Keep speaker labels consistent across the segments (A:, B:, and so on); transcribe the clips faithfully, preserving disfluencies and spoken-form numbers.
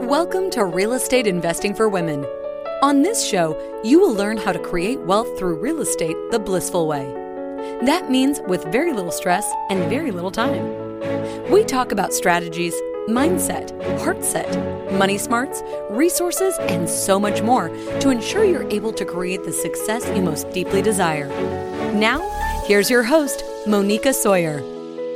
A: Welcome to Real Estate Investing for Women. On this show, you will learn how to create wealth through real estate the blissful way. That means with very little stress and very little time. We talk about strategies, mindset, heart set, money smarts, resources, and so much more to ensure you're able to create the success you most deeply desire. Now, here's your host, Monica Sawyer.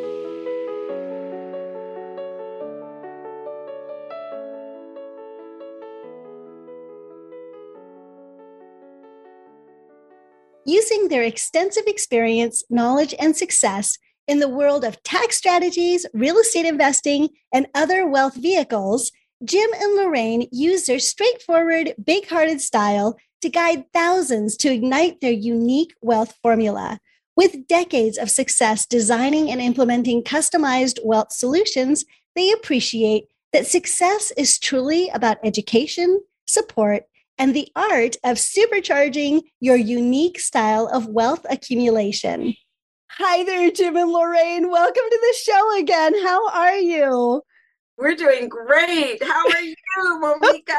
B: Using their extensive experience, knowledge, and success in the world of tax strategies, real estate investing, and other wealth vehicles, Jim and Lorraine use their straightforward, big-hearted style to guide thousands to ignite their unique wealth formula. With decades of success designing and implementing customized wealth solutions, they appreciate that success is truly about education, support, and the art of supercharging your unique style of wealth accumulation. Hi there, Jim and Lorraine. Welcome to the show again. How are you?
C: We're doing great. How are you, Monica?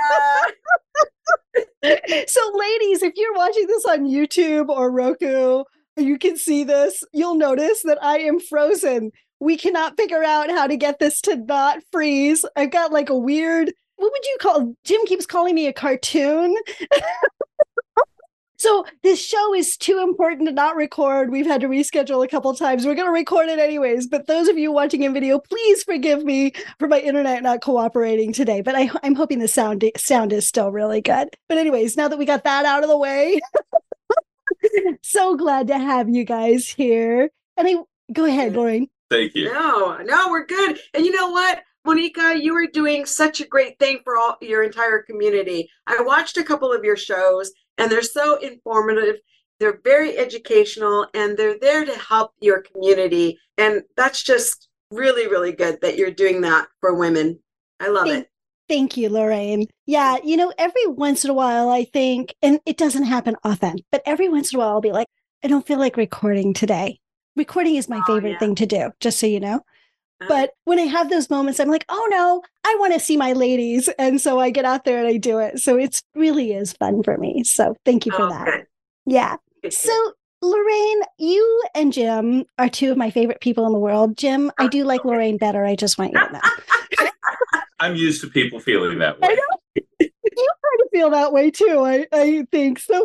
B: So, ladies, if you're watching this on YouTube or Roku, you can see this. You'll notice that I am frozen. We cannot figure out how to get this to not freeze. I've got like a weird... What would you call, Jim keeps calling me a cartoon. So this show is too important to not record. We've had to reschedule a couple times. We're going to record it anyways. But those of you watching in video, please forgive me for my internet not cooperating today. But I, I'm hoping the sound, sound is still really good. But anyways, now that we got that out of the way, so glad to have you guys here. And I, go ahead, Lorraine.
D: Thank you.
C: No, no, we're good. And you know what? Monica, you are doing such a great thing for all your entire community. I watched a couple of your shows and they're so informative. They're very educational and they're there to help your community. And that's just really, really good that you're doing that for women. I love
B: thank,
C: it.
B: Thank you, Lorraine. Yeah, you know, every once in a while, I think, and it doesn't happen often, but every once in a while, I'll be like, I don't feel like recording today. Recording is my
C: oh,
B: favorite
C: yeah.
B: thing to do, just so you know. But when I have those moments, I'm like, oh no, I want to see my ladies. And so I get out there and I do it. So it really is fun for me. So thank you for
C: oh,
B: that.
C: Good.
B: Yeah. So Lorraine, you and Jim are two of my favorite people in the world. Jim, I do like Lorraine better. I just want you to know.
D: I'm used to people feeling that way.
B: I know. You kind of feel that way too, I, I think. So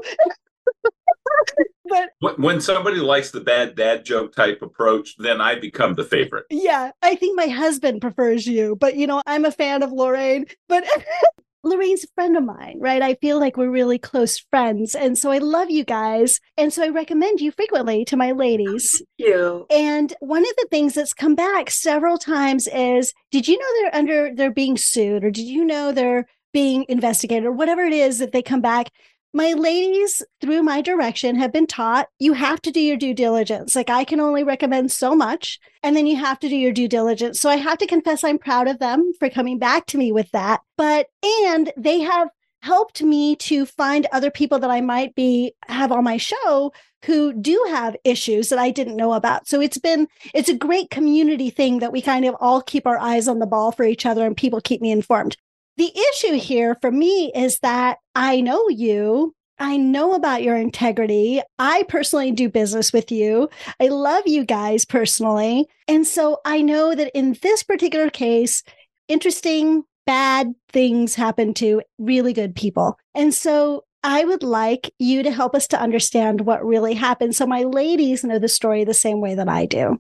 B: But
D: when somebody likes the bad dad joke type approach, then I become the favorite.
B: Yeah, I think my husband prefers you, but you know, I'm a fan of Lorraine, but Lorraine's a friend of mine, right? I feel like we're really close friends. And so I love you guys. And so I recommend you frequently to my ladies.
C: Thank you.
B: And one of the things that's come back several times is, did you know they're under, they're being sued, or did you know they're being investigated, or whatever it is that they come back? My ladies, through my direction, have been taught you have to do your due diligence. Like, I can only recommend so much, and then you have to do your due diligence. So I have to confess I'm proud of them for coming back to me with that. But, and they have helped me to find other people that I might be, have on my show who do have issues that I didn't know about. So it's been, it's a great community thing that we kind of all keep our eyes on the ball for each other and people keep me informed. The issue here for me is that I know you. I know about your integrity. I personally do business with you. I love you guys personally. And so I know that in this particular case, interesting, bad things happen to really good people. And so I would like you to help us to understand what really happened, so my ladies know the story the same way that I do.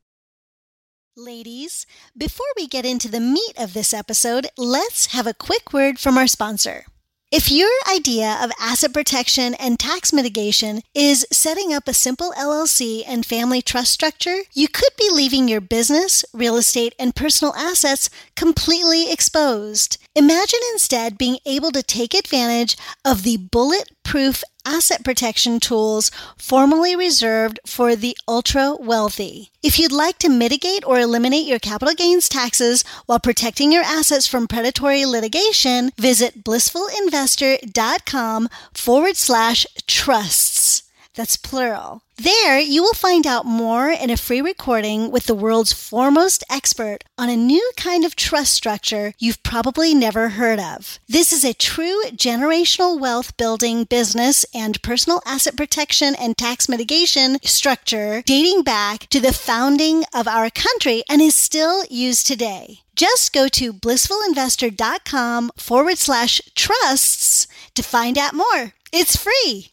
B: Ladies, before we get into the meat of this episode, let's have a quick word from our sponsor. If your idea of asset protection and tax mitigation is setting up a simple L L C and family trust structure, you could be leaving your business, real estate, and personal assets completely exposed. Imagine instead being able to take advantage of the bulletproof asset protection tools formerly reserved for the ultra wealthy. If you'd like to mitigate or eliminate your capital gains taxes while protecting your assets from predatory litigation, visit blissfulinvestor.com forward slash trusts. That's plural. There, you will find out more in a free recording with the world's foremost expert on a new kind of trust structure you've probably never heard of. This is a true generational wealth building, business, and personal asset protection and tax mitigation structure dating back to the founding of our country and is still used today. Just go to blissfulinvestor.com forward slash trusts to find out more. It's free.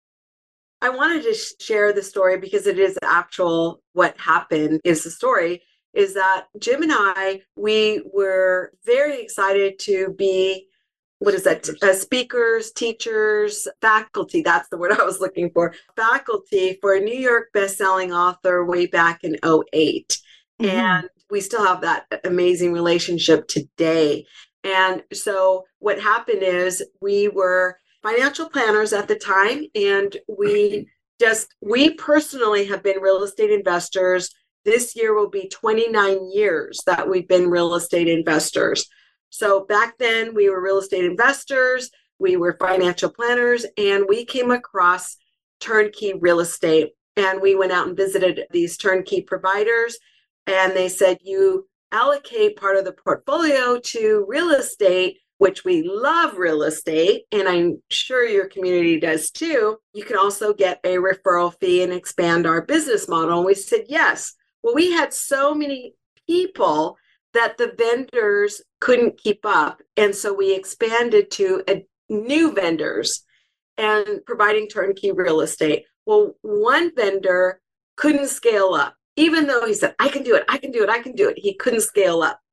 C: I wanted to sh- share the story because it is actual. What happened is the story is that Jim and I, we were very excited to be, what is that? Uh, speakers, teachers, faculty. That's the word I was looking for. Faculty for a New York bestselling author way back in oh eight. Mm-hmm. And we still have that amazing relationship today. And so what happened is we were financial planners at the time, and we just, we personally have been real estate investors. This year will be twenty-nine years that we've been real estate investors. So back then we were real estate investors, we were financial planners, and we came across turnkey real estate. And we went out and visited these turnkey providers, and they said, you allocate part of the portfolio to real estate, which we love real estate, and I'm sure your community does too. You can also get a referral fee and expand our business model. And we said, yes. Well, we had so many people that the vendors couldn't keep up. And so we expanded to a new vendors and providing turnkey real estate. Well, one vendor couldn't scale up, even though he said, I can do it, I can do it, I can do it. He couldn't scale up.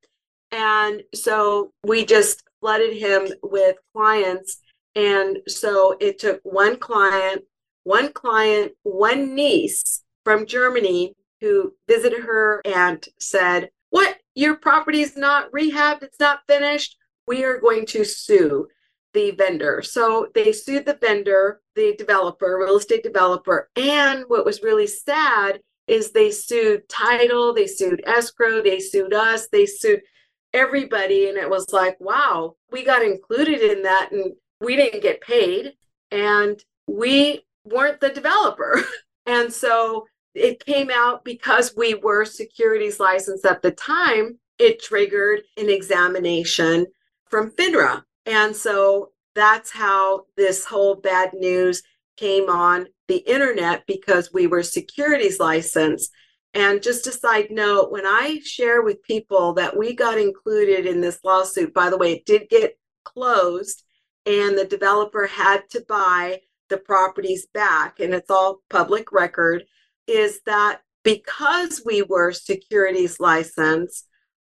C: And so we just flooded him with clients. And so it took one client, one client, one niece from Germany who visited her and said, what, your property's not rehabbed, it's not finished, we are going to sue the vendor. So they sued the vendor, the developer, real estate developer. And what was really sad is they sued title, they sued escrow, they sued us, they sued everybody. And it was like, wow, we got included in that and we didn't get paid and we weren't the developer. And so it came out because we were securities licensed at the time, it triggered an examination from FINRA. And so that's how this whole bad news came on the internet, because we were securities licensed. And just a side note, when I share with people that we got included in this lawsuit, by the way, it did get closed and the developer had to buy the properties back, and it's all public record, is that because we were securities licensed,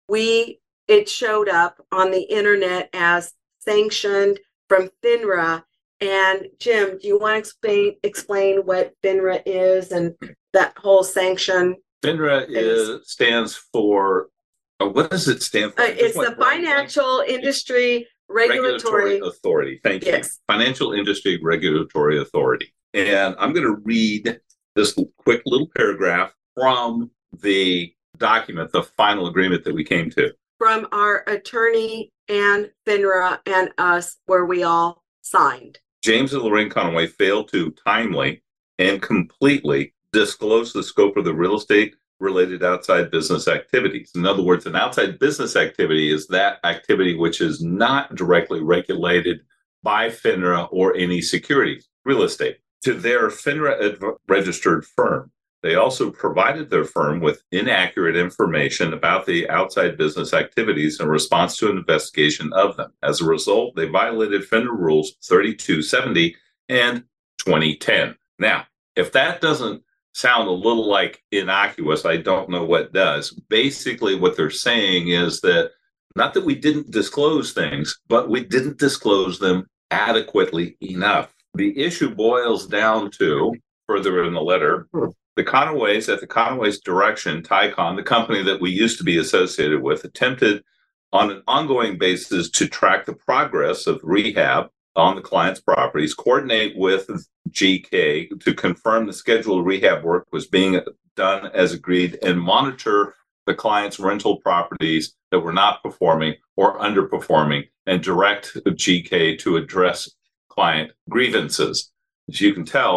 C: we it showed up on the internet as sanctioned from FINRA. And Jim, do you want to explain explain what FINRA is and that whole sanction?
D: FINRA is, stands for, uh, what does it stand for?
C: Uh, it's the Financial Industry Regulatory,
D: Regulatory Authority. Thank you.
C: Yes.
D: Financial Industry Regulatory Authority. And I'm going to read this quick little paragraph from the document, the final agreement that we came to.
C: From our attorney and FINRA and us, where we all signed.
D: James and Lorraine Conaway failed to timely and completely disclose the scope of the real estate related outside business activities. In other words, an outside business activity is that activity which is not directly regulated by FINRA or any securities, real estate, to their FINRA registered firm. They also provided their firm with inaccurate information about the outside business activities in response to an investigation of them. As a result, they violated FINRA rules thirty-two seventy and twenty ten. Now, if that doesn't sound a little like innocuous, I don't know what does. Basically, what they're saying is that not that we didn't disclose things, but we didn't disclose them adequately enough. The issue boils down to, further in the letter, the Conaways, at the Conaways' direction, Tycon, the company that we used to be associated with, attempted on an ongoing basis to track the progress of rehab on the client's properties, coordinate with G K to confirm the scheduled rehab work was being done as agreed, and monitor the client's rental properties that were not performing or underperforming, and direct G K to address client grievances. As you can tell,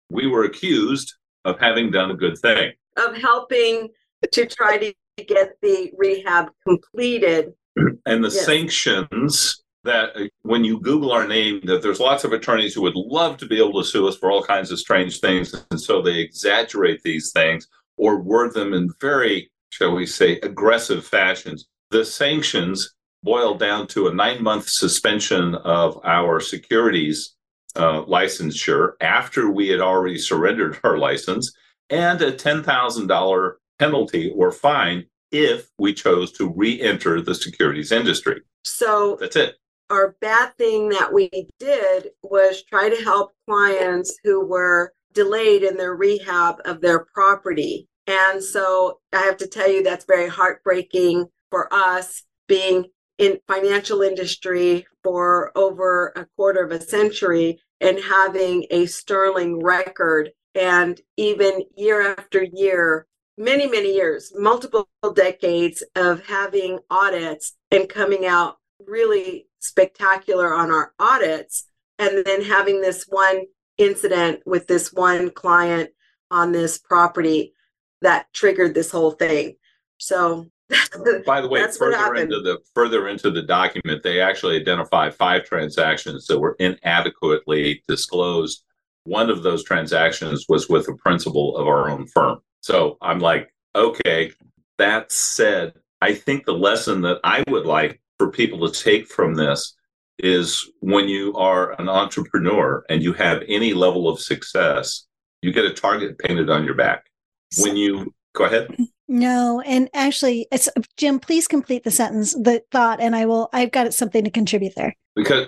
D: we were accused of having done a good thing.
C: Of helping to try to get the rehab completed.
D: And the
C: Yes.
D: sanctions that uh, when you Google our name, that there's lots of attorneys who would love to be able to sue us for all kinds of strange things. And so they exaggerate these things or word them in very, shall we say, aggressive fashions. The sanctions boil down to a nine-month suspension of our securities uh, licensure after we had already surrendered our license, and a ten thousand dollars penalty or fine if we chose to re-enter the securities industry.
C: So
D: that's it.
C: Our bad thing that we did was try to help clients who were delayed in their rehab of their property. And so I have to tell you, that's very heartbreaking for us, being in financial industry for over a quarter of a century and having a sterling record. And even year after year, many, many years, multiple decades of having audits and coming out really spectacular on our audits, and then having this one incident with this one client on this property that triggered this whole thing. So
D: by the way,
C: that's what
D: further
C: happened.
D: into the further into the document, they actually identify five transactions that were inadequately disclosed. One of those transactions was with a principal of our own firm. So I'm like, okay, that said, I think the lesson that I would like for people to take from this is when you are an entrepreneur and you have any level of success, you get a target painted on your back. When you go ahead.
B: No, and actually, it's Jim, please complete the sentence, the thought, and I will, I've got something to contribute there.
D: Because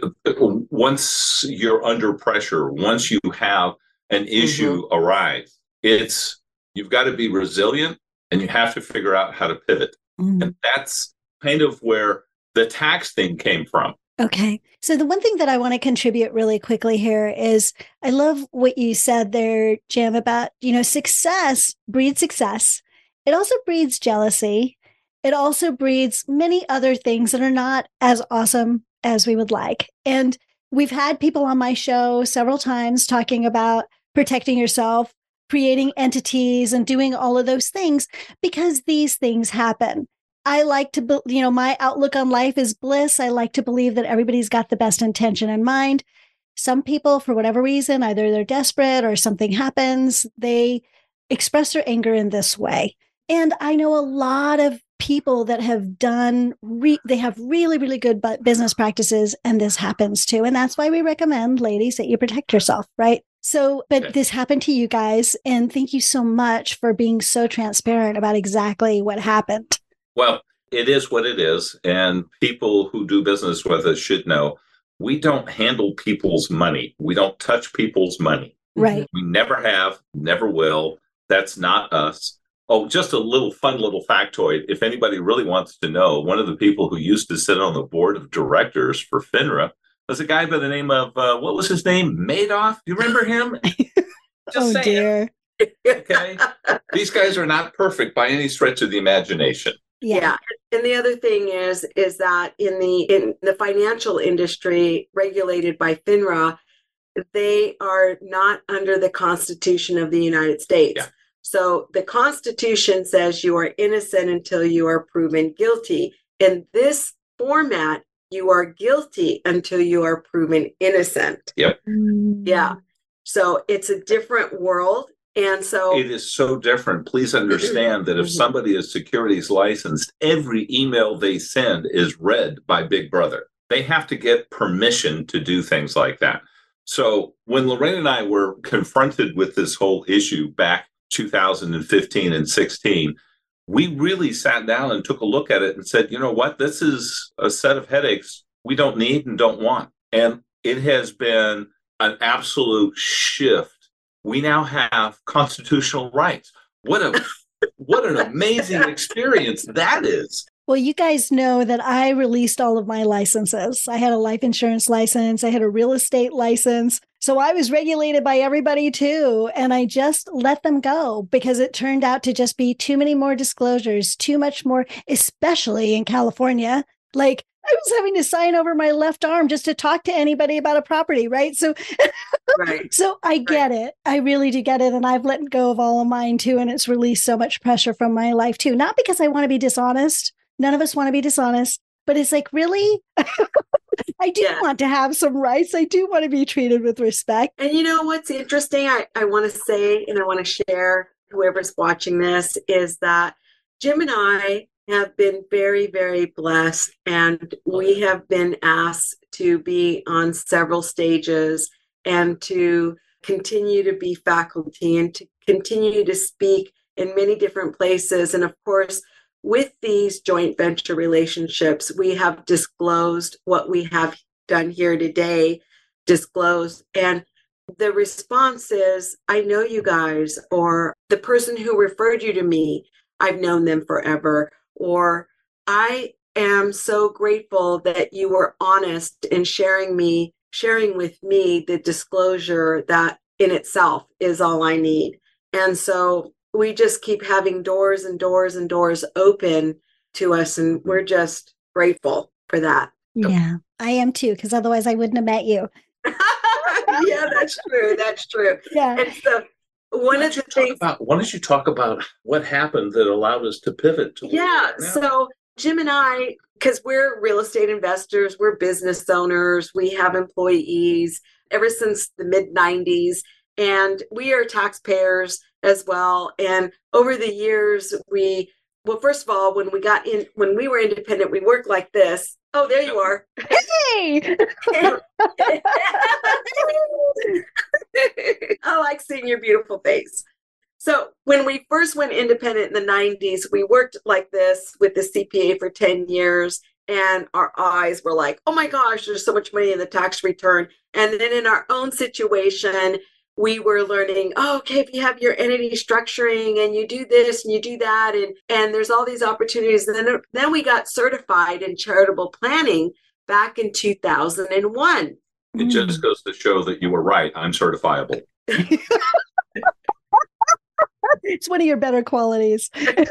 D: once you're under pressure, once you have an issue mm-hmm. arise, it's, you've got to be resilient and you have to figure out how to pivot. Mm-hmm. And that's kind of where the tax thing came from.
B: Okay. So the one thing that I want to contribute really quickly here is I love what you said there, Jim, about, you know, success breeds success. It also breeds jealousy. It also breeds many other things that are not as awesome as we would like. And we've had people on my show several times talking about protecting yourself, creating entities, and doing all of those things because these things happen. I like to, be, you know, my outlook on life is bliss. I like to believe that everybody's got the best intention in mind. Some people, for whatever reason, either they're desperate or something happens, they express their anger in this way. And I know a lot of people that have done, re- they have really, really good business practices, and this happens too. And that's why we recommend, ladies, that you protect yourself, right? So, but okay. This happened to you guys. And thank you so much for being so transparent about exactly what happened.
D: Well, it is what it is. And people who do business with us should know we don't handle people's money. We don't touch people's money.
B: Right.
D: We never have, never will. That's not us. Oh, just a little fun little factoid. If anybody really wants to know, one of the people who used to sit on the board of directors for FINRA was a guy by the name of, uh, what was his name? Madoff? Do you remember him? Just
B: oh,
D: saying.
B: Dear.
D: Okay. These guys are not perfect by any stretch of the imagination.
B: Yeah.
C: yeah. And the other thing is, is that in the in the financial industry regulated by FINRA, they are not under the Constitution of the United States.
D: Yeah.
C: So the Constitution says you are innocent until you are proven guilty. In this format, you are guilty until you are proven innocent.
D: Yep.
C: Yeah. So it's a different world. And so
D: it is so different. Please understand that if somebody is securities licensed, every email they send is read by Big Brother. They have to get permission to do things like that. So when Lorraine and I were confronted with this whole issue back two thousand fifteen and sixteen, we really sat down and took a look at it and said, you know what, this is a set of headaches we don't need and don't want. And it has been an absolute shift. We now have constitutional rights. What a what an amazing experience that is.
B: Well, you guys know that I released all of my licenses. I had a life insurance license. I had a real estate license. So I was regulated by everybody too. And I just let them go because it turned out to just be too many more disclosures, too much more, especially in California. Like I was having to sign over my left arm just to talk to anybody about a property, right? So,
C: Right.
B: so I get right. it. I really do get it. And I've let go of all of mine too. And it's released so much pressure from my life too. Not because I want to be dishonest. None of us want to be dishonest, but it's like, really? I do yeah. want to have some rights. I do want to be treated with respect.
C: And you know what's interesting? I, I want to say, and I want to share, whoever's watching this, is that Jim and I have been very, very blessed, and we have been asked to be on several stages and to continue to be faculty and to continue to speak in many different places. And of course, with these joint venture relationships, we have disclosed what we have done here today, disclosed. And the response is, I know you guys, or the person who referred you to me, I've known them forever, or I am so grateful that you were honest in sharing me, sharing with me the disclosure that in itself is all I need. And so we just keep having doors and doors and doors open to us, and we're just grateful for that.
B: Yeah, I am too, because otherwise I wouldn't have met you.
C: Yeah, that's true. That's true.
B: Yeah.
C: And so one of the things
E: about, why don't you talk about what happened that allowed us to pivot to
C: yeah so Jim and I, because we're real estate investors, we're business owners, we have employees ever since the mid nineties, and we are taxpayers as well. And over the years, we well first of all, when we got in when we were independent, we worked like this. Oh, there you are.
B: Hey.
C: I like seeing your beautiful face. So when we first went independent in the nineties, we worked like this with the C P A for ten years, and our eyes were like, oh my gosh, there's so much money in the tax return. And then in our own situation, we were learning, oh, okay, if you have your entity structuring and you do this and you do that, and, and there's all these opportunities. And then, then we got certified in charitable planning back in two thousand one.
D: It just goes to show that you were right. I'm certifiable.
B: It's one of your better qualities.
C: and,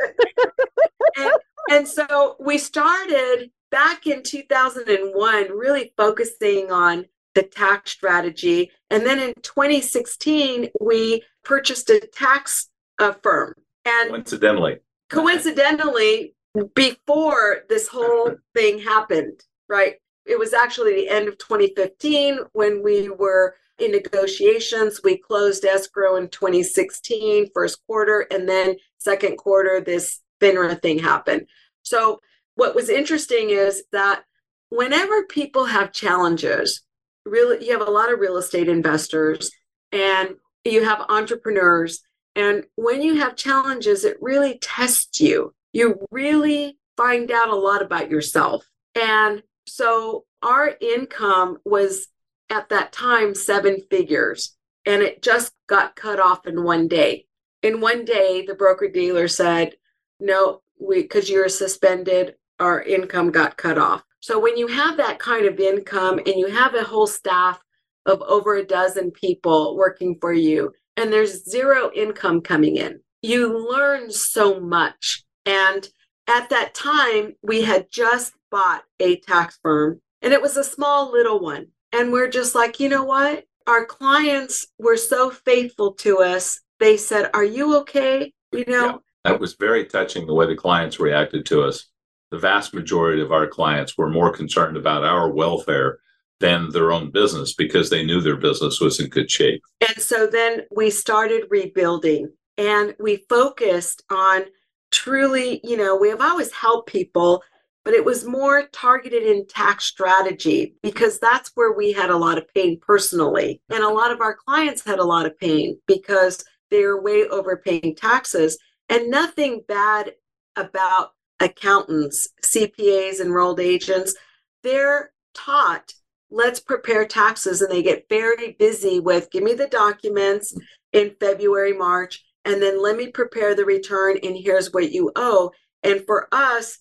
C: and so we started back in two thousand one, really focusing on the tax strategy. And then in twenty sixteen, we purchased a tax uh, firm. And
D: coincidentally,
C: coincidentally, before this whole thing happened, right? It was actually the end of twenty fifteen when we were in negotiations. We closed escrow in twenty sixteen, first quarter, and then second quarter, this FINRA thing happened. So what was interesting is that whenever people have challenges, really, you have a lot of real estate investors and you have entrepreneurs. And when you have challenges, it really tests you. You really find out a lot about yourself. And so our income was at that time seven figures, and it just got cut off in one day. In one day, the broker-dealer said, no, we because you're suspended, our income got cut off. So when you have that kind of income and you have a whole staff of over a dozen people working for you, and there's zero income coming in, you learn so much. And at that time, we had just bought a tax firm, and it was a small little one. And we're just like, you know what? Our clients were so faithful to us. They said, are you okay? You know,
D: yeah, that was very touching the way the clients reacted to us. The vast majority of our clients were more concerned about our welfare than their own business because they knew their business was in good shape.
C: And so then we started rebuilding, and we focused on truly, you know, we have always helped people, but it was more targeted in tax strategy because that's where we had a lot of pain personally. And a lot of our clients had a lot of pain because they're way overpaying taxes. And nothing bad about accountants, C P As, enrolled agents. They're taught, let's prepare taxes. And they get very busy with, give me the documents in February, March, and then let me prepare the return. And here's what you owe. And for us,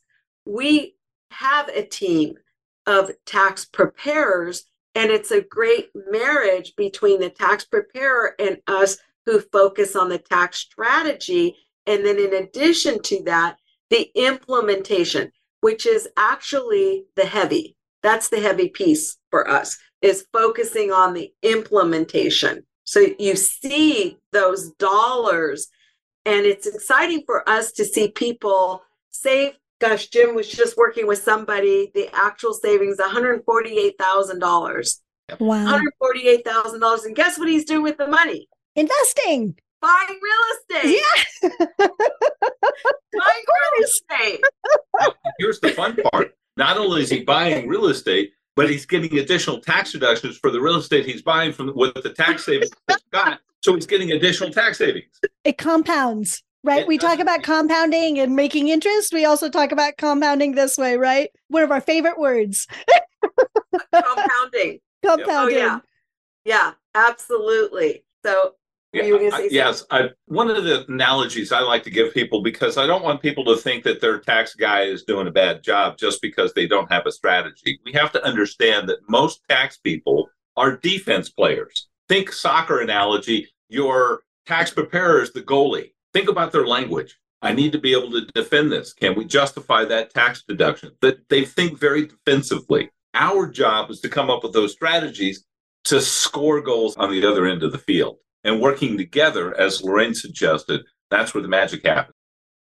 C: we have a team of tax preparers, and it's a great marriage between the tax preparer and us who focus on the tax strategy. And then in addition to that, the implementation. which is actually the heavy. That's the heavy piece for us, is focusing on the implementation. So you see those dollars, and it's exciting for us to see people save. Gosh, Jim was just working with somebody, the actual savings, one hundred forty-eight thousand dollars.
B: Wow.
C: one hundred forty-eight thousand dollars. And guess what he's doing with the money?
B: Investing.
C: Buying real estate.
B: Yeah.
C: Buying real estate.
D: Now, here's the fun part. Not only is he buying real estate, but he's getting additional tax deductions for the real estate he's buying from with the tax savings he's got. So he's getting additional tax savings.
B: It compounds, right?
D: It
B: we talk
D: does.
B: about compounding and making interest. We also talk about compounding this way, right? One of our favorite words.
C: Compounding.
B: Compounding.
C: Oh, yeah. Yeah, absolutely. So
D: Yeah,
C: you were gonna
D: I-
C: say
D: yes. I, one of the analogies I like to give people, because I don't want people to think that their tax guy is doing a bad job just because they don't have a strategy. We have to understand that most tax people are defense players. Think soccer analogy. Your tax preparer is the goalie. Think about their language. I need to be able to defend this. Can we justify that tax deduction? That they think very defensively. Our job is to come up with those strategies to score goals on the other end of the field. And working together, as Lorraine suggested, that's where the magic happens.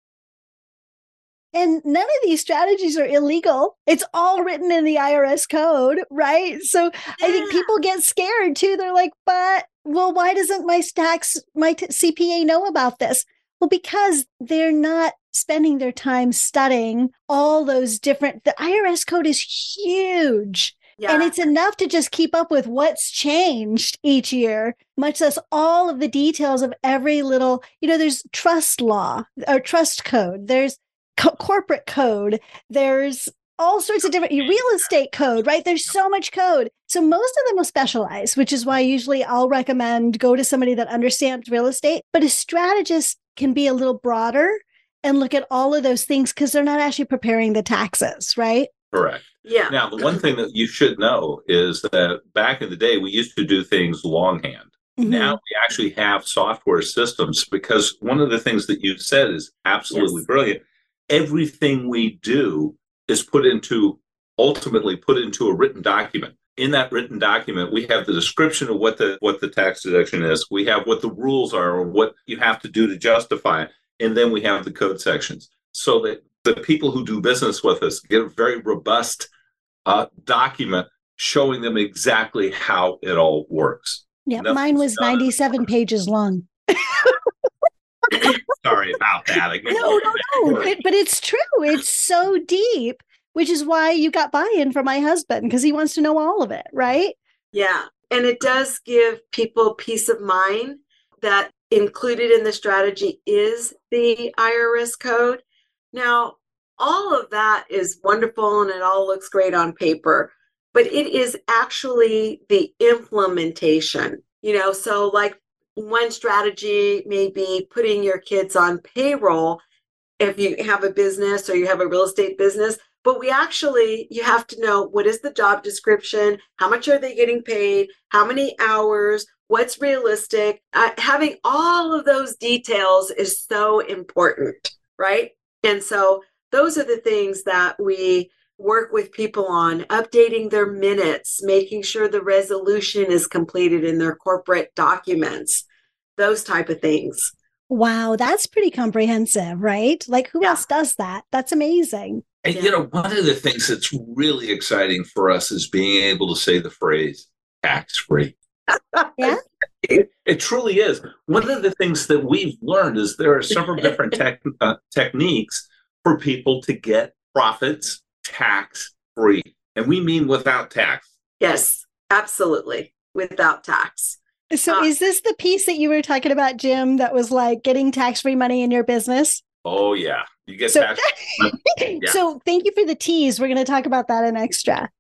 B: And none of these strategies are illegal. It's all written in the I R S code, right? So I think
C: Yeah.
B: people get scared too. They're like, but, well, why doesn't my tax, my t- C P A know about this? Well, because they're not spending their time studying all those different, the I R S code is huge.
C: Yeah.
B: And it's enough to just keep up with what's changed each year, much less all of the details of every little, you know, there's trust law or trust code, there's co- corporate code, there's all sorts of different real estate code, right? There's so much code. So most of them will specialize, which is why usually I'll recommend go to somebody that understands real estate. But a strategist can be a little broader and look at all of those things because they're not actually preparing the taxes, right?
D: Correct.
C: Yeah.
D: Now, the one thing that you should know is that back in the day, we used to do things longhand.
B: Mhm.
D: Now we actually have software systems, because one of the things that you said is absolutely
C: Yes.
D: brilliant. Everything we do is put into, ultimately put into a written document. In that written document, we have the description of what the what the tax deduction is. We have what the rules are, or what you have to do to justify it. And then we have the code sections, so that the people who do business with us get a very robust uh, document showing them exactly how it all works.
B: Yeah,
D: Nothing's
B: mine was
D: done.
B: ninety-seven pages long.
D: Sorry about that. I
B: No, no, no. But, but it's true. It's so deep, which is why you got buy-in from my husband, because he wants to know all of it, right?
C: Yeah. And it does give people peace of mind that included in the strategy is the I R S code. Now, all of that is wonderful and it all looks great on paper, but it is actually the implementation, you know, so like one strategy may be putting your kids on payroll if you have a business or you have a real estate business. But we actually, you have to know, what is the job description? How much are they getting paid? How many hours? What's realistic? Uh, having all of those details is so important, right? And so those are the things that we work with people on, updating their minutes, making sure the resolution is completed in their corporate documents, those type of things.
B: Wow, that's pretty comprehensive, right? Like, who
C: Yeah.
B: else does that? That's amazing.
D: And, you know, one of the things that's really exciting for us is being able to say the phrase tax-free.
B: Yeah.
D: It, it truly is. One of the things that we've learned is there are several different tech, uh, techniques for people to get profits tax-free. And we mean without tax.
C: Yes, absolutely. Without tax.
B: So
C: Uh,
B: is this the piece that you were talking about, Jim, that was like getting tax-free money in your business?
D: Oh, yeah. You get
B: So,
D: tax. Yeah.
B: so thank you for the tease. We're going to talk about that in extra.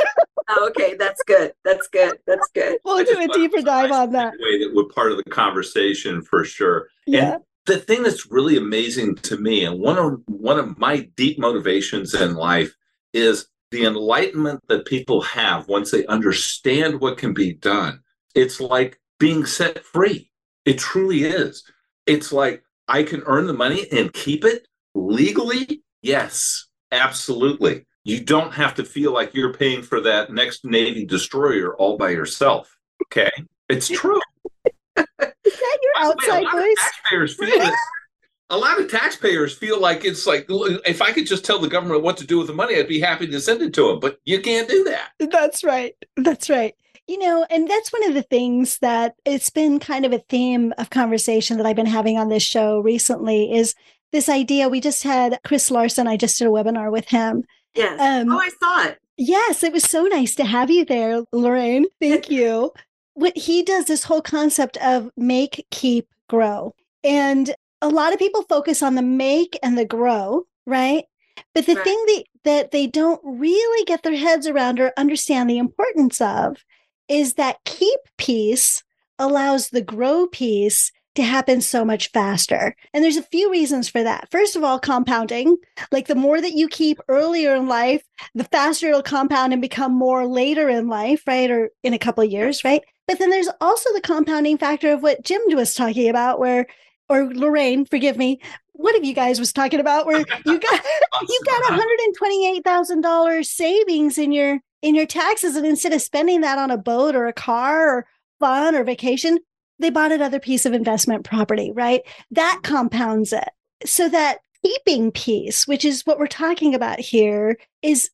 C: Oh, okay, that's good. That's good. That's good.
B: We'll
D: I
B: do
D: just
B: a
D: thought it
B: deeper
D: was a
B: dive
D: nice
B: on that.
D: Way that we're part of the conversation for sure.
B: Yeah.
D: And the thing that's really amazing to me, and one of one of my deep motivations in life, is the enlightenment that people have once they understand what can be done. It's like being set free. It truly is. It's like I can earn the money and keep it legally. Yes, Absolutely. You don't have to feel like you're paying for that next Navy destroyer all by yourself. Okay? It's true.
B: Is that your outside voice?
D: Taxpayers feel it. A lot of taxpayers feel like it's like, if I could just tell the government what to do with the money, I'd be happy to send it to them. But you can't do that.
B: That's right. That's right. You know, and that's one of the things that it's been kind of a theme of conversation that I've been having on this show recently is this idea. We just had Chris Larson. I just did a webinar with him.
C: Yes.
B: Um,
C: oh, I saw it.
B: Yes, it was so nice to have you there, Lorraine. Thank you. What he does, this whole concept of make, keep, grow. And a lot of people focus on the make and the grow, right? But the
C: Right.
B: thing that, that they don't really get their heads around or understand the importance of is that keep piece allows the grow piece to happen so much faster. And there's a few reasons for that. First of all, compounding, like the more that you keep earlier in life, the faster it'll compound and become more later in life, right? Or in a couple of years, right? But then there's also the compounding factor of what Jim was talking about, where, or Lorraine, forgive me, one of you guys was talking about where you got you got one hundred twenty-eight thousand dollars savings in your in your taxes, and instead of spending that on a boat or a car or fun or vacation, they bought another piece of investment property, right? That compounds it. So that keeping piece, which is what we're talking about here, is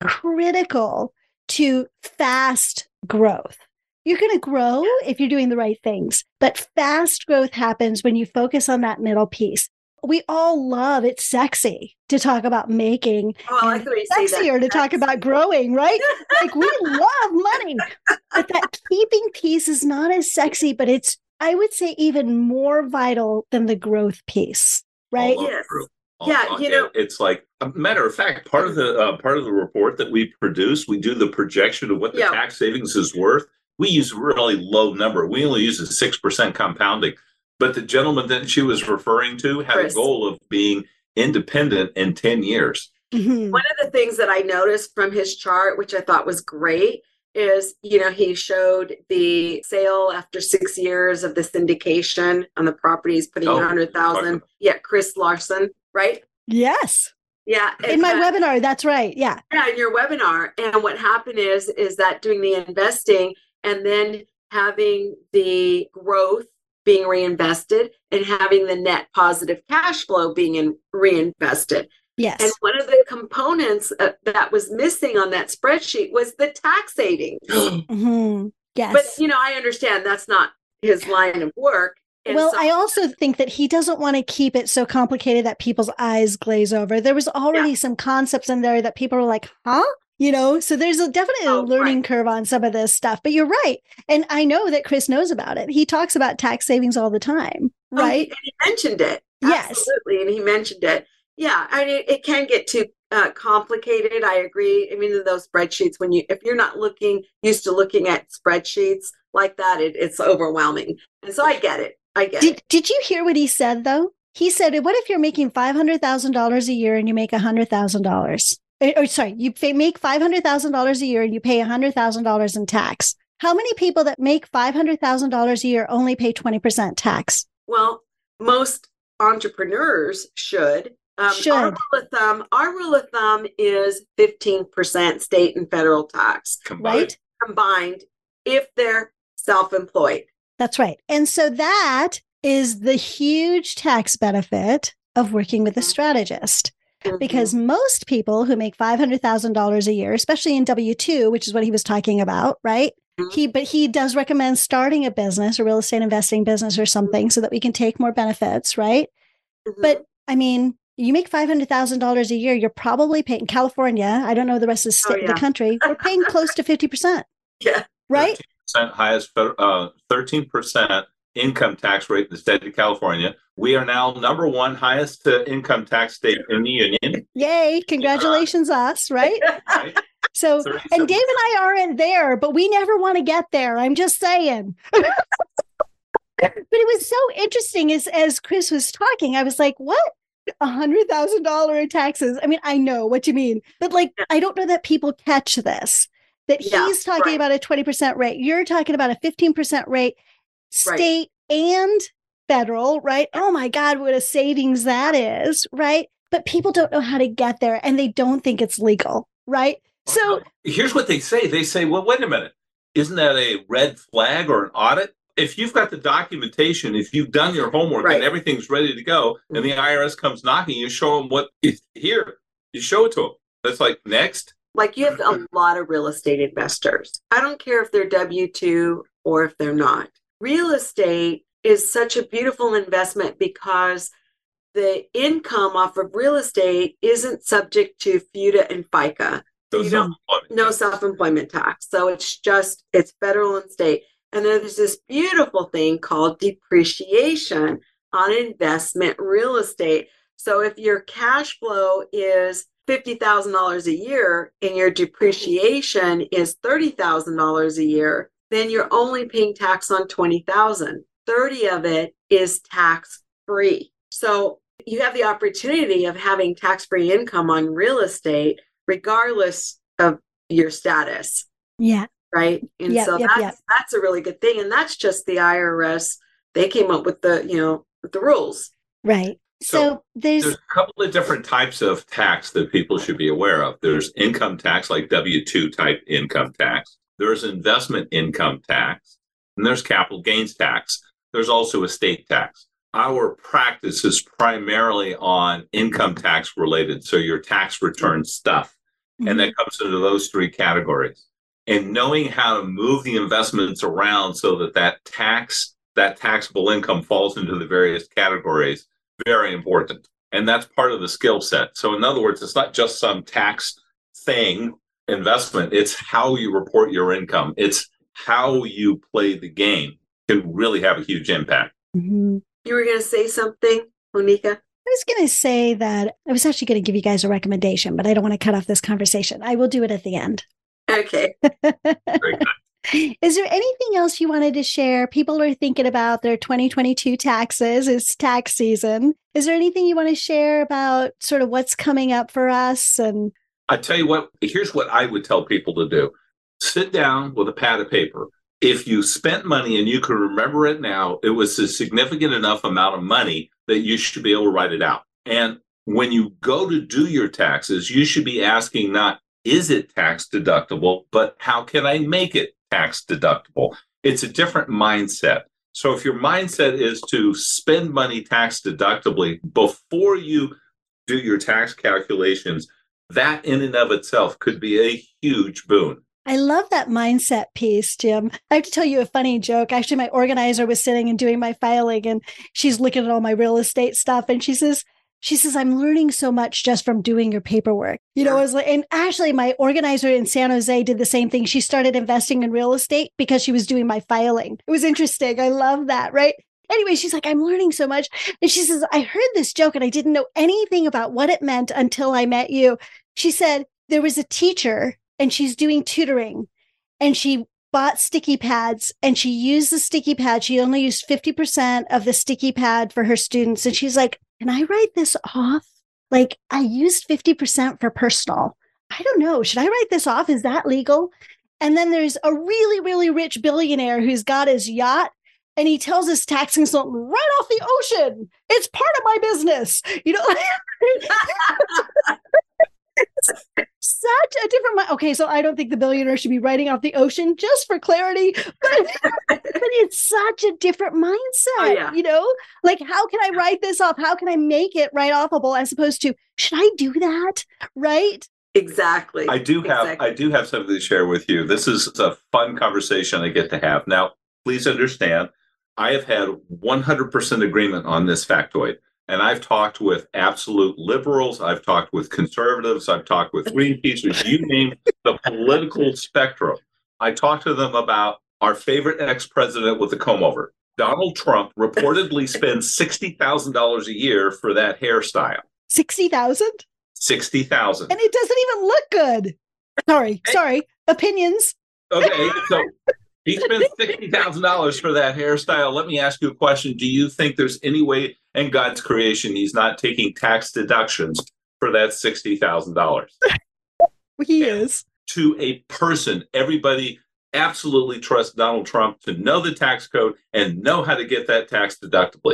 B: critical to fast growth. You're going to grow if you're doing the right things, but fast growth happens when you focus on that middle piece. We all love, it's sexy to talk about making,
C: Oh, I like the way you say that.
B: sexier to talk about growing, right? Like we love money, but that keeping piece is not as sexy, but it's, I would say, even more vital than the growth piece, right?
D: All
C: Yes.
D: true. All-
C: Yeah,
D: all-
C: you know-
D: it- it's like a matter of fact, part of the uh, part of the report that we produce, we do the projection of what the
C: Yeah.
D: tax savings is worth. We use a really low number. We only use a six percent compounding. But the gentleman that she was referring to had
C: Chris.
D: a goal of being independent in ten years.
B: Mhm.
C: One of the things that I noticed from his chart, which I thought was great, is, you know, he showed the sale after six years of the syndication on the properties, putting
D: Oh,
C: a hundred thousand.
D: talking-
C: Yeah, Chris Larson, right?
B: Yes.
C: Yeah.
B: In
C: and
B: my
C: that-
B: webinar, that's right. Yeah.
C: Yeah, in your webinar. And what happened is, is that doing the investing and then having the growth being reinvested and having the net positive cash flow being in, reinvested.
B: Yes.
C: And one of the components uh, that was missing on that spreadsheet was the tax savings.
B: Mhm. Yes.
C: But, you know, I understand that's not his line of work. And
B: Well,
C: so-
B: I also think that he doesn't want to keep it so complicated that people's eyes glaze over. There was already some concepts in there that people were like, huh? You know, so there's a, definitely a
C: Oh,
B: learning
C: right.
B: curve on some of this stuff. But you're right. And I know that Chris knows about it. He talks about tax savings all the time,
C: Oh, he-
B: right?
C: and he mentioned it.
B: Yes.
C: Absolutely. And he mentioned it. Yeah. I mean, it can get too uh, complicated. I agree. I mean, those spreadsheets, when you, if you're not looking, used to looking at spreadsheets like that, it, it's overwhelming. And so I get it. I get
B: Did,
C: it.
B: did you hear what he said, though? He said, what if you're making five hundred thousand dollars a year and you make one hundred thousand dollars? Or, or sorry, you fa- make five hundred thousand dollars a year and you pay one hundred thousand dollars in tax. How many people that make five hundred thousand dollars a year only pay twenty percent tax?
C: Well, most entrepreneurs should. Um,
B: Should.
C: Our rule of thumb, our rule of thumb is fifteen percent state and federal tax
D: Combined.
B: Right?
C: combined if they're self-employed.
B: That's right. And so that is the huge tax benefit of working with a strategist. Because most people who make five hundred thousand dollars a year, especially in W two, which is what he was talking about, right?
C: Mhm.
B: He, but he does recommend starting a business, a real estate investing business or something so that we can take more benefits, right?
C: Mhm.
B: But I mean, you make five hundred thousand dollars a year, you're probably paying California. I don't know the rest of the,
C: Oh,
B: state,
C: yeah.
B: the country. We're paying close to fifty percent,
C: yeah,
B: right?
D: thirteen percent highest, fed- uh, thirteen percent income tax rate in the state of California. We are now number one highest uh, income tax state in the union.
B: Yay. Congratulations, us, right?
D: Right?
B: So, and
D: thirty-seven
B: Dave and I aren't there, but we never want to get there. I'm just saying. But it was so interesting as, as Chris was talking, I was like, what? A hundred thousand dollar in taxes. I mean, I know what you mean, but like, I don't know that people catch this, that
C: Yeah,
B: he's talking
C: right.
B: about a twenty percent rate. You're talking about a fifteen percent rate,
C: Right.
B: state and federal, right? Oh my God, what a savings that is, right? but people don't know how to get there and they don't think it's legal, right? So
D: here's what they say. They say, well, wait a minute. Isn't that a red flag or an audit? If you've got the documentation, if you've done your homework
C: Right.
D: and everything's ready to go, and the I R S comes knocking, you show them what is here. You show it to them. That's like, next.
C: Like you have a lot of real estate investors. I don't care if they're W two or if they're not. Real estate is such a beautiful investment because the income off of real estate isn't subject to FUTA and FICA.
D: So
C: You don't-
D: self-employment.
C: No self-employment tax. So it's just, it's federal and state. And then there's this beautiful thing called depreciation on investment real estate. So if your cash flow is fifty thousand dollars a year and your depreciation is thirty thousand dollars a year, then you're only paying tax on twenty thousand dollars. thirty of it is tax free. So you have the opportunity of having tax-free income on real estate regardless of your status,
B: yeah,
C: right? And
B: Yep,
C: so
B: yep,
C: that's
B: yep.
C: that's a really good thing. And that's just the I R S. They came up with the, you know, with the rules.
B: right. So,
D: So
B: there's,
D: There's a couple of different types of tax that people should be aware of. There's income tax, like W two type income tax. There's investment income tax, and there's capital gains tax. There's also estate tax. Our practice is primarily on income tax related, so your tax return stuff. And that comes into those three categories. And knowing how to move the investments around so that that tax, that taxable income falls into the various categories, very important. And that's part of the skill set. So in other words, it's not just some tax thing, investment. It's how you report your income. It's how you play the game can really have a huge impact.
B: Mhm.
C: You were going to say something, Monica?
B: I was going to say that I was actually going to give you guys a recommendation, but I don't want to cut off this conversation. I will do it at the end.
C: Okay.
D: Very good.
B: Is there anything else you wanted to share? People are thinking about their twenty twenty-two taxes. It's tax season. Is there anything you want to share about sort of what's coming up for us? And
D: I tell you what, here's what I would tell people to do. Sit down with a pad of paper. If you spent money and you can remember it now, it was a significant enough amount of money that you should be able to write it out. And when you go to do your taxes, you should be asking not, is it tax deductible, but how can I make it tax deductible? It's a different mindset. So if your mindset is to spend money tax deductibly before you do your tax calculations, that in and of itself could be a huge boon.
B: I love that mindset piece, Jim. I have to tell you a funny joke. Actually, my organizer was sitting and doing my filing, and she's looking at all my real estate stuff, and she says, She says, I'm learning so much just from doing your paperwork. You know, I was like, and actually my organizer in San Jose did the same thing. She started investing in real estate because she was doing my filing. It was interesting. I love that. Right. Anyway, she's like, I'm learning so much. And she says, I heard this joke and I didn't know anything about what it meant until I met you. She said there was a teacher and she's doing tutoring and she bought sticky pads and she used the sticky pad. She only used fifty percent of the sticky pad for her students. And she's like, can I write this off? Like, I used fifty percent for personal. I don't know. Should I write this off? Is that legal? And then there's a really, really rich billionaire who's got his yacht and he tells his tax consultant right off the ocean, it's part of my business. You know, such a different mind. Okay, so I don't think the billionaire should be writing off the ocean, just for clarity, but, but it's such a different mindset.
C: Oh, yeah.
B: You know, like, how can I write this off? How can I make it write offable as opposed to, should I do that? Right?
C: Exactly.
D: I do have
C: Exactly.
D: I do have something to share with you. This is a fun conversation I get to have. Now, please understand, I have had one hundred percent agreement on this factoid. And I've talked with absolute liberals. I've talked with conservatives. I've talked with Greenpeace. You name the political spectrum. I talked to them about our favorite ex-president with the comb over. Donald Trump reportedly spends sixty thousand dollars a year for that hairstyle.
B: sixty thousand?
D: sixty thousand dollars.
B: And it doesn't even look good. Sorry, sorry. Opinions.
D: Okay, so he spent sixty thousand dollars for that hairstyle. Let me ask you a question. Do you think there's any way in God's creation he's not taking tax deductions for that sixty thousand dollars?
B: He
D: And
B: is.
D: To a person, everybody absolutely trusts Donald Trump to know the tax code and know how to get that tax deductibly.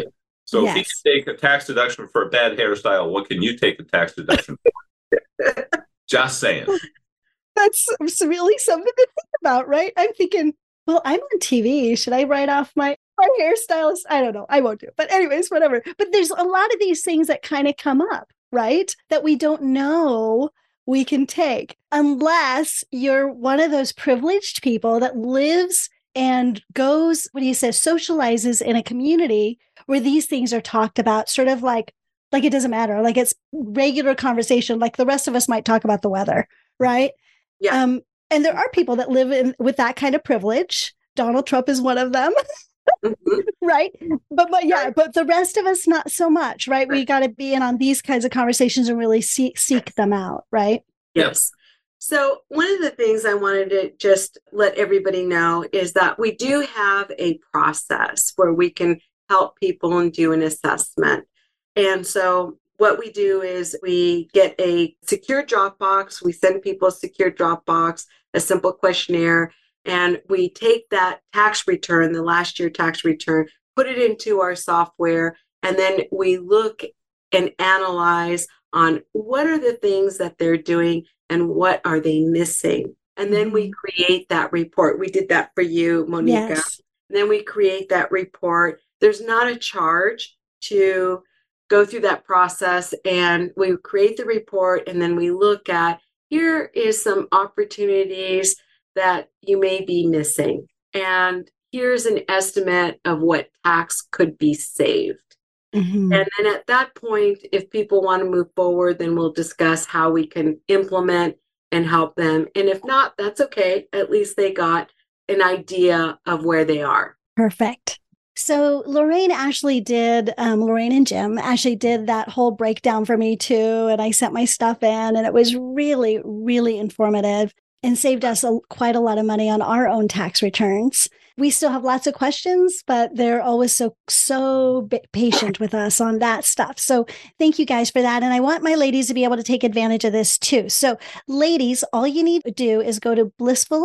D: So
B: Yes.
D: if he can take a tax deduction for a bad hairstyle, what can you take a tax deduction for? Just saying.
B: That's really something to think about, right? I'm thinking, well, I'm on T V. Should I write off my, my hairstylist? I don't know. I won't do it. But anyways, whatever. But there's a lot of these things that kind of come up, right? That we don't know we can take unless you're one of those privileged people that lives and goes, what do you say, socializes in a community where these things are talked about, sort of like, like it doesn't matter. Like it's regular conversation, like the rest of us might talk about the weather, right?
C: Yeah.
B: Um, and there are people that live in with that kind of privilege. Donald Trump is one of them,
C: Mhm.
B: right? But but yeah, but the rest of us not so much, right? We
C: Right.
B: got to be in on these kinds of conversations and really seek seek them out, right?
C: Yes. So one of the things I wanted to just let everybody know is that we do have a process where we can help people and do an assessment. And so what we do is we get a secure Dropbox. We send people a secure Dropbox, a simple questionnaire, and we take that tax return, the last year tax return, put it into our software, and then we look and analyze on what are the things that they're doing and what are they missing. And then we create that report. We did that for you, Monica.
B: Yes.
C: And then we create that report. There's not a charge to go through that process, and we create the report, and then we look at, here is some opportunities that you may be missing. And here's an estimate of what tax could be saved.
B: Mhm.
C: And then at that point, if people want to move forward, then we'll discuss how we can implement and help them. And if not, that's okay. At least they got an idea of where they are.
B: Perfect. So Lorraine actually did, um, Lorraine and Jim actually did that whole breakdown for me too. And I sent my stuff in, and it was really, really informative and saved us a, quite a lot of money on our own tax returns. We still have lots of questions, but they're always so, so b- patient with us on that stuff. So thank you guys for that. And I want my ladies to be able to take advantage of this too. So ladies, all you need to do is go to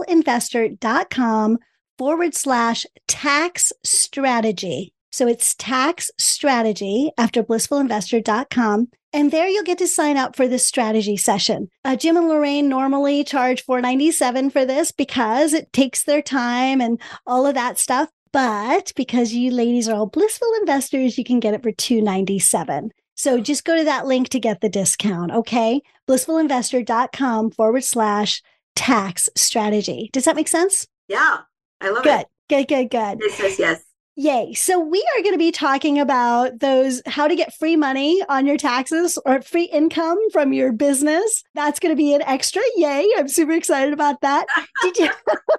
B: blissfulinvestor.com forward slash tax strategy. So it's tax strategy after blissfulinvestor dot com. And there you'll get to sign up for this strategy session. Uh, Jim and Lorraine normally charge four dollars and ninety-seven cents for this because it takes their time and all of that stuff. But because you ladies are all blissful investors, you can get it for two dollars and ninety-seven cents. So just go to that link to get the discount, okay? blissfulinvestor.com forward slash tax strategy. Does that make sense?
C: Yeah, I love
B: Good,
C: it.
B: good, good, good.
C: It says yes.
B: Yay. So we are going to be talking about those, how to get free money on your taxes or free income from your business. That's going to be an extra. Yay. I'm super excited about that. Did you,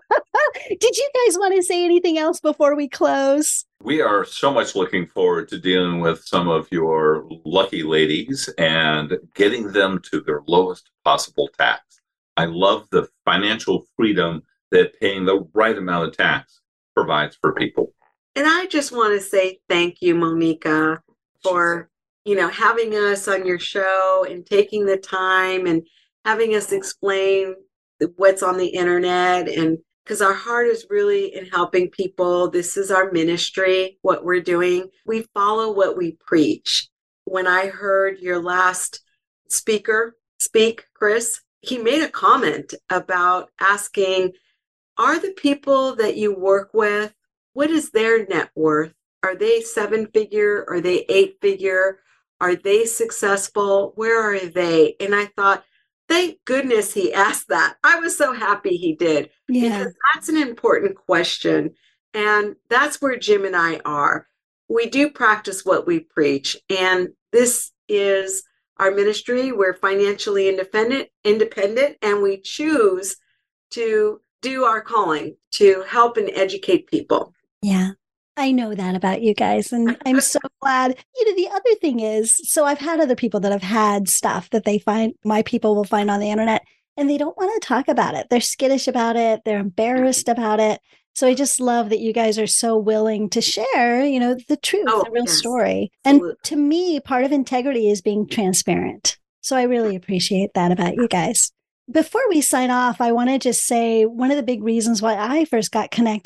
B: did you guys want to say anything else before we close?
D: We are so much looking forward to dealing with some of your lucky ladies and getting them to their lowest possible tax. I love the financial freedom that paying the right amount of tax provides for people.
C: And I just want to say thank you, Monica, for, you know, having us on your show and taking the time and having us explain what's on the internet. And because our heart is really in helping people. This is our ministry, what we're doing. We follow what we preach. When I heard your last speaker speak, Chris, he made a comment about asking, are the people that you work with, what is their net worth? Are they seven figure? Are they eight figure? Are they successful? Where are they? And I thought, thank goodness he asked that. I was so happy he did.
B: Yeah.
C: Because that's an important question. And that's where Jim and I are. We do practice what we preach. And this is our ministry. We're financially independent, independent, and we choose to do our calling to help and educate people.
B: Yeah, I know that about you guys. And I'm so glad. You know, the other thing is, so I've had other people that have had stuff that they find, my people will find on the internet, and they don't want to talk about it. They're skittish about it. They're embarrassed about it. So I just love that you guys are so willing to share, you know, the truth,
C: Oh,
B: the real
C: yes,
B: story.
C: absolutely.
B: And to me, part of integrity is being transparent. So I really appreciate that about you guys. Before we sign off, I want to just say one of the big reasons why I first got connected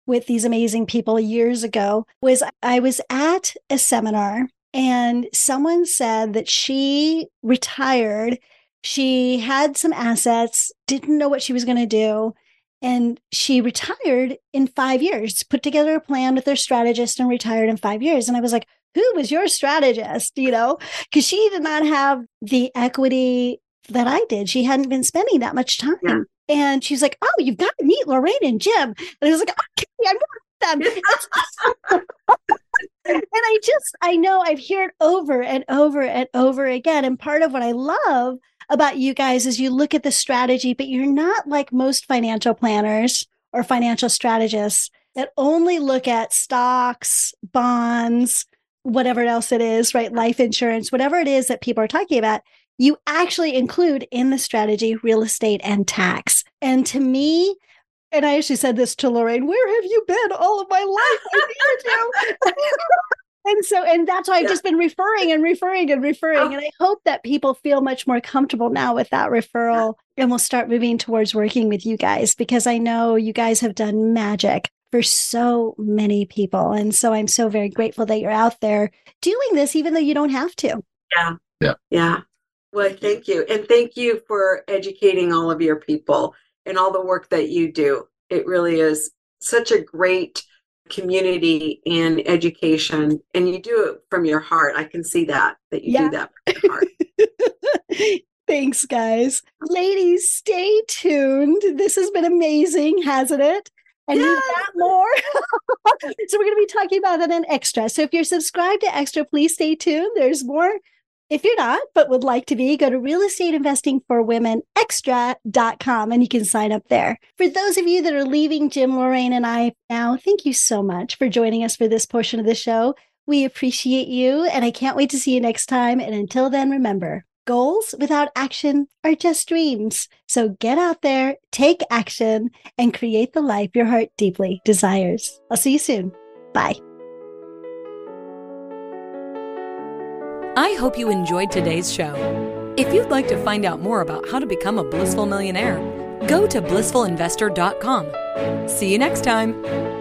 B: with these amazing people years ago was I was at a seminar and someone said that she retired. She had some assets, didn't know what she was going to do. And she retired in five years, put together a plan with her strategist and retired in five years. And I was like, who was your strategist? You know, because she did not have the equity that I did. She hadn't been spending that much time. Yeah. And she's like, oh, you've got to meet Lorraine and Jim. And I was like, okay, I'm going to meet them. And I just, I know I've heard over and over and over again. And part of what I love about you guys is you look at the strategy, but you're not like most financial planners or financial strategists that only look at stocks, bonds, whatever else it is, right? Life insurance, whatever it is that people are talking about. You actually include in the strategy real estate and tax. And to me, and I actually said this to Lorraine, where have you been all of my life? I needed you. And so, and that's why I've yeah. just been referring and referring and referring. Oh. And I hope that people feel much more comfortable now with that referral and we'll start moving towards working with you guys, because I know you guys have done magic for so many people. And so I'm so very grateful that you're out there doing this, even though you don't have to.
C: Yeah. Yeah. Yeah. Well, thank you. And thank you for educating all of your people and all the work that you do. It really is such a great community and education, and you do it from your heart. I can see that, that you yeah. do that from your heart.
B: Thanks, guys. Ladies, stay tuned. This has been amazing, hasn't it? And yes. You've got more. So we're going to be talking about that in Extra. So if you're subscribed to Extra, please stay tuned. There's more. If you're not, but would like to be, go to real estate investing for women extra dot com and you can sign up there. For those of you that are leaving Jim, Lorraine, and I now, thank you so much for joining us for this portion of the show. We appreciate you, and I can't wait to see you next time. And until then, remember, goals without action are just dreams. So get out there, take action, and create the life your heart deeply desires. I'll see you soon. Bye.
A: I hope you enjoyed today's show. If you'd like to find out more about how to become a blissful millionaire, go to blissful investor dot com. See you next time.